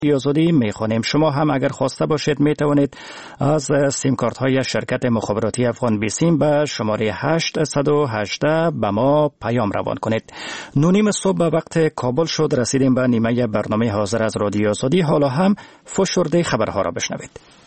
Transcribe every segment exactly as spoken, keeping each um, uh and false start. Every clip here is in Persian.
آزادی میخوانیم. شما هم اگر خواسته باشید میتوانید از سیم کارت های شرکت مخابراتی افغان بیسیم به شماره هشت یک هشت به ما پیام روان کنید. نونیم صبح به وقت کابل شد، رسیدیم به نیمه برنامه حاضر از رادیو آزادی. حالا هم فشرده خبرها را بشنوید.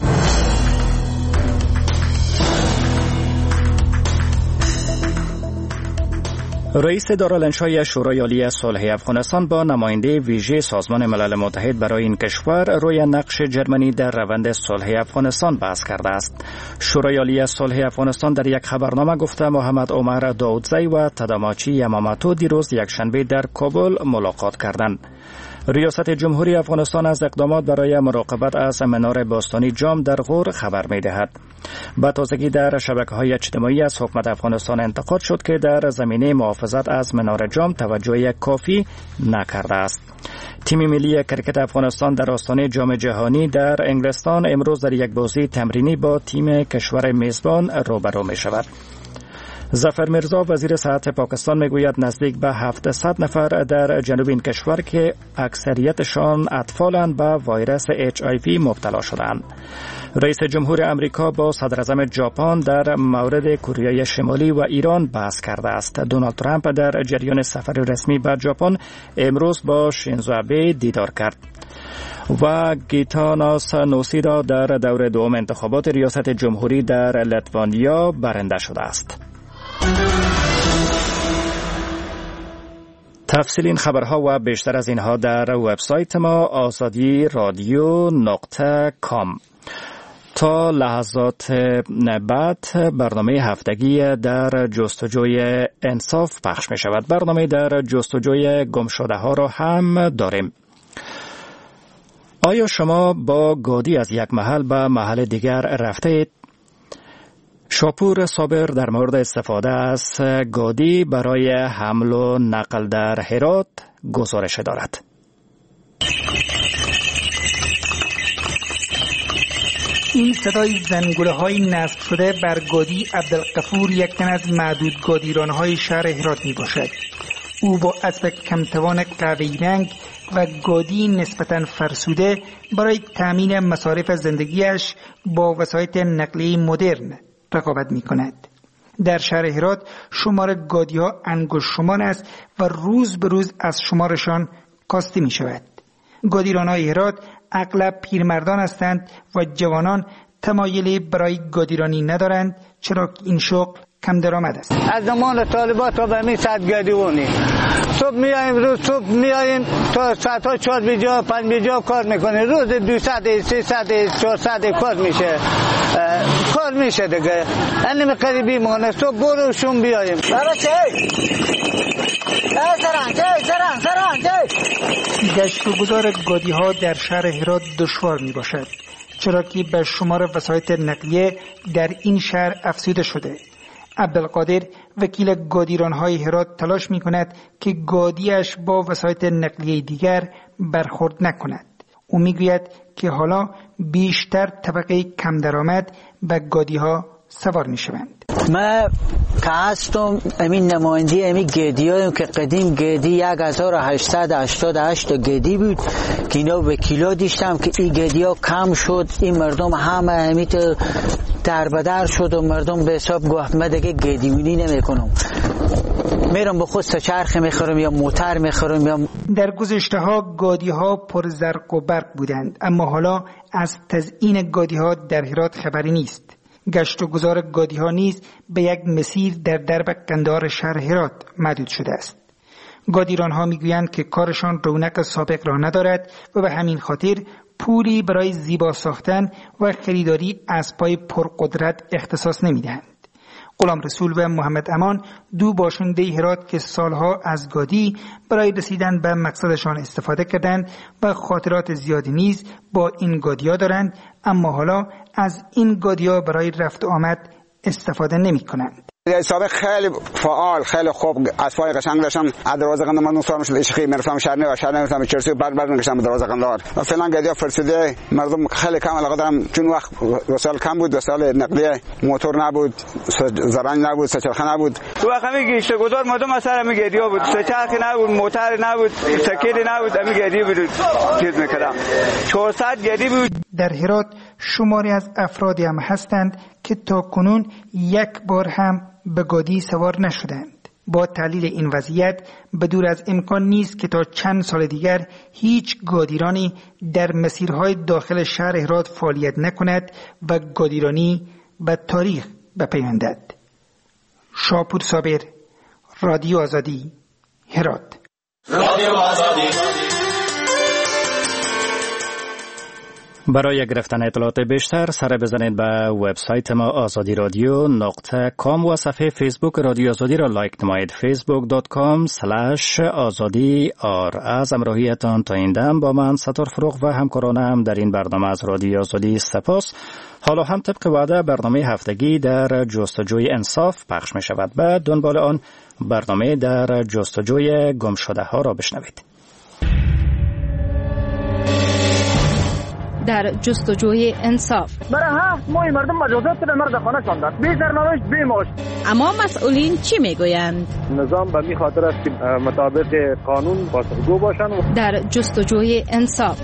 رئیس دارالانشای شورای عالی صلح افغانستان با نماینده ویژه سازمان ملل متحد برای این کشور روی نقش جرمنی در روند صلح افغانستان بحث کرده است. شورای عالی صلح افغانستان در یک خبرنامه گفته محمد عمر داودزی و تداماچی یمامتو دیروز یکشنبه در کابل ملاقات کردند. ریاست جمهوری افغانستان از اقدامات برای مراقبت از منار باستانی جام در غور خبر می دهد. با تازگی در شبکه‌های اجتماعی از حکومت افغانستان انتقاد شد که در زمینه محافظت از منار جام توجه کافی نکرده است. تیم ملی کرکت افغانستان در آستانه جام جهانی در انگلستان امروز در یک بازی تمرینی با تیم کشور میزبان روبرو می شود. ظفر میرزا وزیر صحت پاکستان میگوید نزدیک به هفتصد نفر در جنوب این کشور که اکثریتشان اطفالند به ویروس اچ آی وی مبتلا شدند. رئیس جمهور امریکا با صدر اعظم ژاپن در مورد کره شمالی و ایران بحث کرده است. دونالد ترامپ در جریان سفر رسمی به ژاپن امروز با شینزو آبه دیدار کرد. و گیتاناس نوسیدا در دور دوم انتخابات ریاست جمهوری در لتوانیا برنده شده است. تفصیل این خبرها و بیشتر از اینها در وبسایت ما آزادی رادیو نقطه کام. تا لحظات بعد برنامه هفتگی در جستجوی انصاف پخش می شود. برنامه در جستجوی گمشده ها را هم داریم. آیا شما با گادی از یک محل به محل دیگر رفته اید؟ شاپور صابر در مورد استفاده از گادی برای حمل و نقل در هرات گزارش دارد. این صدای زنگوله های نصب شده بر گادی عبدالغفور یک تن از معدود گادیرانهای شهر هرات می باشد. او با اسب کمتوان قهوه‌ای رنگ و گادی نسبتاً فرسوده برای تأمین مصارف زندگیش با وسایط نقلیه مدرن رقابت می کند. در شهر هرات شمار گادی ها انگشت شمار است و روز به روز از شمارشان کاسته می شود. گادیران های هرات اغلب پیرمردان هستند و جوانان تمایلی برای گادیرانی ندارند، چرا که این شغل کم درآمد است. از زمان طالبات تا به می صد گادیونی صبح میایم، روز صبح میایم تا ساعت ها چهار بیجا پنج بیجا کار میکنه، روز دویست سیصد چهارصد کار میشه کار میشه دیگه. انم قریبی مونه صبح برو شون بیایم. بابا چه سران چه سران سران چه گشت و گذار گادی ها در شهر هرات دشوار می باشد، چرا که به شمار وسایط نقلیه در این شهر افزوده شده. عبدالقادر وکیل گادیران‌های هرات تلاش می‌کند که گادیش با وسایط نقلیه دیگر برخورد نکند. او می‌گوید که حالا بیشتر طبقه کم درآمد به گادی‌ها سوار می‌شوند. ما که هستم امین نماینده امی گدی هایم که قدیم گدی یک هزار و هشتصد و هشتاد و هشت گدی بود که اینا وکیلا دیشتم که این گدی ها کم شد، این مردم همه امیت در بدر شد و مردم به حساب گفت من دیگه گدیونی نمی کنم، میرم به خود سچرخ میخورم یا موتر میخورم. یا در گذشته ها گادی ها پر زرق و برق بودند، اما حالا از تزیین گادی ها در هرات خبری نیست. گشت و گذار گادی ها نیز به یک مسیر در درب قندار شهر هرات محدود شده است. گادیران ها میگویند که کارشان رونق سابق را ندارد و به همین خاطر پولی برای زیبا ساختن و خریداری اسبای پرقدرت اختصاص نمیدهند. غلام رسول و محمد امان دو باشنده هرات که سالها از گادی برای رسیدن به مقصدشان استفاده کردند و خاطرات زیادی نیز با این گادی‌ها دارند، اما حالا از این گادی‌ها برای رفت و آمد استفاده نمی کنند. سابق خیلی فعال، خیلی خوب، اسبای قشنگ داشتم. از دروازه قندار من سوار میشد اشخی میرفتم شهر و شهر میرفتم چرسی بعد بعد میگشتم دروازه قندار. و فعلا گدیا فرسوده مردم خیلی کم علاقه دارم، چون وقت وسایل کم بود، وسایل نقلیه موتور نبود، زرنگ نبود، سه‌چرخه نبود. تو وقت می گشت گذار مردم اثر می گدیا بود، سه‌چرخه نبود، موتور نبود، سکیدی نبود، می گدیا بود چیز میکردم. چهارصد گدی بود. در هرات شماری از افرادی هم هستند که تا کنون یک بار هم به گودی سوار نشدند. با تحلیل این وضعیت به دور از امکان نیست که تا چند سال دیگر هیچ گودیرانی در مسیرهای داخل شهر هرات فعالیت نکند و گودیرانی به تاریخ بپیوندد. شاپور صابر، رادیو آزادی، هرات. رادیو آزادی. برای گرفتن اطلاعات بیشتر سر بزنید به وبسایت ما آزادی رادیو نقطه کام و صفحه فیسبوک رادیو آزادی را لایک نمایید. فیسبوک دات کام سلش آزادی آر. از همراهیتان تا این دم با من ستار فروغ و همکارانم در این برنامه از رادیو آزادی سپاس. حالا هم طبق وعده برنامه هفتگی در جستجوی انصاف پخش می شود. به دنبال آن برنامه در جستجوی گم شده ها را بشنوید. در جستجوی انصاف برای هفت ماه مردم مجازات به مرد خانه شاندند، بی سرنوشت بی معاش. اما مسئولین چی میگویند؟ نظام به می خاطر است که مطابق قانون پاسخگو باشند. در جستجوی انصاف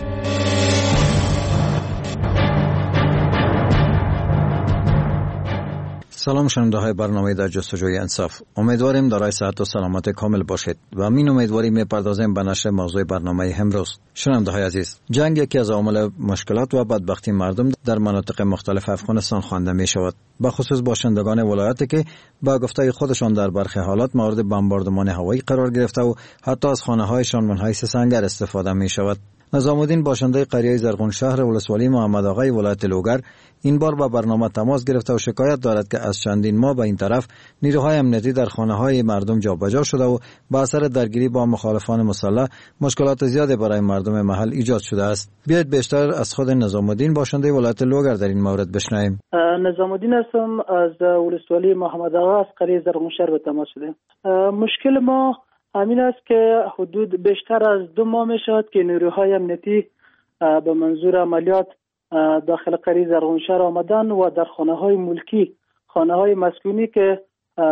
سلام شنونده های برنامه در جستجوی انصاف. امیدواریم دارای صحت و سلامت کامل باشید و همین امیدواری میپردازیم به نشر موضوع برنامه امروز. شنونده های عزیز، جنگ یکی از عوامل مشکلات و بدبختی مردم در مناطق مختلف افغانستان خوانده می شود. به خصوص باشندگان ولایتی که با گفته خودشان در برخی حالات مورد بمباردمان هوایی قرار گرفته و حتی از خانه هایشان من حیث سنگر استفاده می شود. نظام الدین باشنده قریه زرغون شهر ولسوالی محمد آقای ولایت لوگر این بار با برنامه تماس گرفته و شکایت دارد که از چندین ماه به این طرف نیروهای امنیتی در خانه‌های مردم جابجا شده و با اثر درگیری با مخالفان مسلح مشکلات زیادی برای مردم محل ایجاد شده است. بیایید بیشتر از خود نظام الدین باشنده ولایت لوگر در این مورد بشنویم. نظام الدین هستم از ولسوالی محمد آقا از قریه زرغون شهر به تماس شده. مشکل ما همین است که حدود بیشتر از دو ماه می شود که نیروهای امنیتی به منظور عملیات داخل قریه زرغون شهر آمدن و در خانه های ملکی، خانه های مسکونی که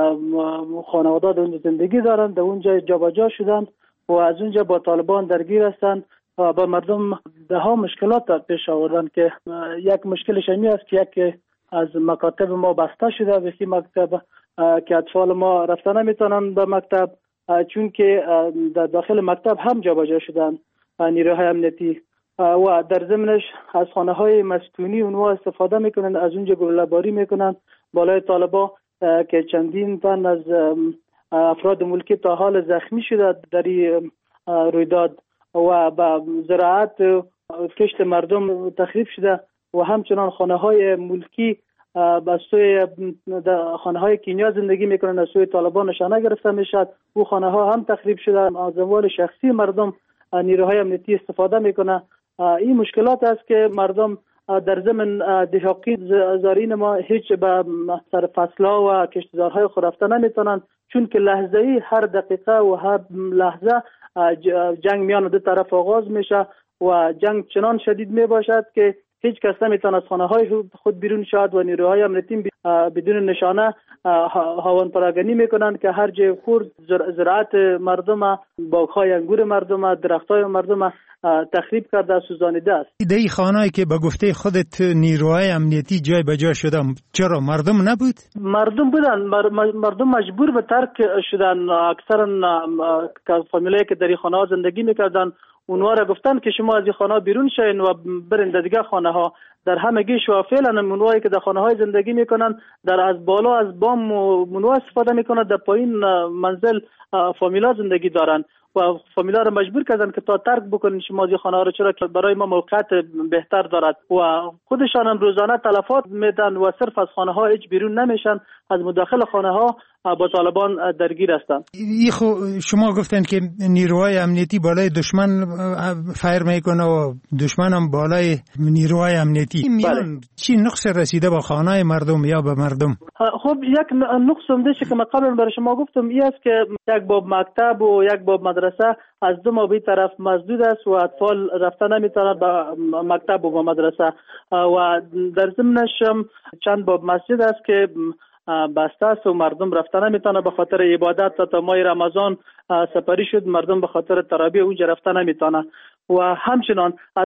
خانواده در اونجا زندگی دارند در اونجا جابجا شدند و از اونجا با طالبان درگیر هستند و به مردم ده ها مشکلات پیش آوردند که یک مشکلش همی است که یک از مکاتب ما بسته شده به مکتب که اطفال ما رفتن نمیتونن به مکتب، چون که در داخل مکتب هم جابجا شدن نیروهای امنیتی و در ضمنش از خانه های مسکونی اونها استفاده میکنن، از اونجا گلوله باری میکنن بالای طالبا که چندین تن از افراد ملکی تا حال زخمی شده در این رویداد و با زراعت کشت مردم تخریب شده و همچنان خانه های ملکی از سوی خانه های کینیا زندگی میکنن، از سوی طالبان نشانه گرفته میشد، او خانه ها هم تخریب شده، از اموال شخصی مردم نیروهای امنیتی استفاده میکنه. این مشکلات است که مردم در ضمن دهاقی زارین ما هیچ به سر فصلها و کشتزارهای خود رفته نمیتونن، چون که لحظه ای هر دقیقه و هر لحظه جنگ میان دو طرف آغاز میشه و جنگ چنان شدید می باشد که هیچ کس نمیتونه از خانه های خود بیرون شد و نیروهای امنیتی بدون نشانه هاون پراگنی میکنن که هر جای خورد زراعت مردم، باغ‌های انگور مردم، درخت‌های مردم تخریب کرده، سوزانیده است. ایده خانه‌ای که به گفته خودت نیروهای امنیتی جای به جا شدن، چرا مردم نبود؟ مردم بودن، مردم مجبور به ترک شدن. اکثرا فامیلایی که در این خانه‌ها زندگی میکردن اونها را گفتن که شما از این خانه بیرون شین و برین در دیگه خانه ها. در همگیش و فعلا منوایی که در خانه های زندگی میکنن در از بالا از بام منوا استفاده میکنن، در پایین منزل فامیلا زندگی دارن و فامیلا را مجبور کردن که تا ترک بکنین شما از این خانه ها را، چرا که برای ما موقعیت بهتر دارد و خودشان روزانه تلفات میدن و صرف از خانه ها هیچ بیرون نمیشن. از مداخل خانه ها با طالبان درگیر هستند. شما گفتن که نیروهای امنیتی بالای دشمن فایر میکنه و دشمن هم بالای نیروهای امنیتی. میان چی نقص رسیده با خانه مردم یا به مردم؟ خب یک نقص هم داشته که من قبلا برای شما گفتم این است که یک باب مکتب و یک باب مدرسه از دو ما به طرف مسدود است و اطفال رفتن نمیتونند به مکتب و مدرسه و در ضمنش چند باب مسجد است که بسته است و مردم رفتن نمیتونه به خاطر عبادت. تا ماه رمضان سپری شد، مردم به خاطر تراویح اونجا رفتن نمیتونه و همچنان